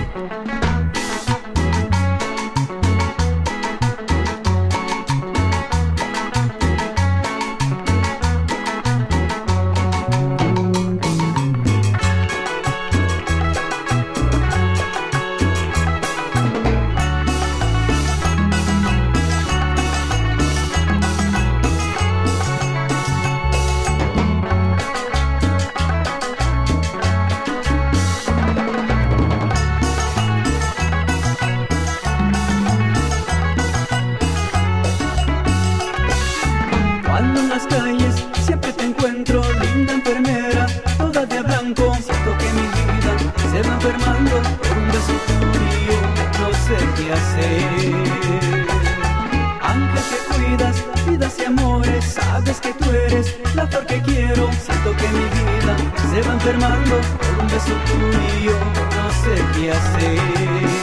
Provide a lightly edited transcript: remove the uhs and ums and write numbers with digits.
Cuando en las calles siempre te encuentro, linda enfermera, toda de blanco. Siento que mi vida se va enfermando por un beso tuyo, no sé qué hacer. Ángel que cuidas, vidas y amores, sabes que tú eres la flor que quiero. Siento que mi vida se va enfermando por un beso tuyo, no sé qué hacer.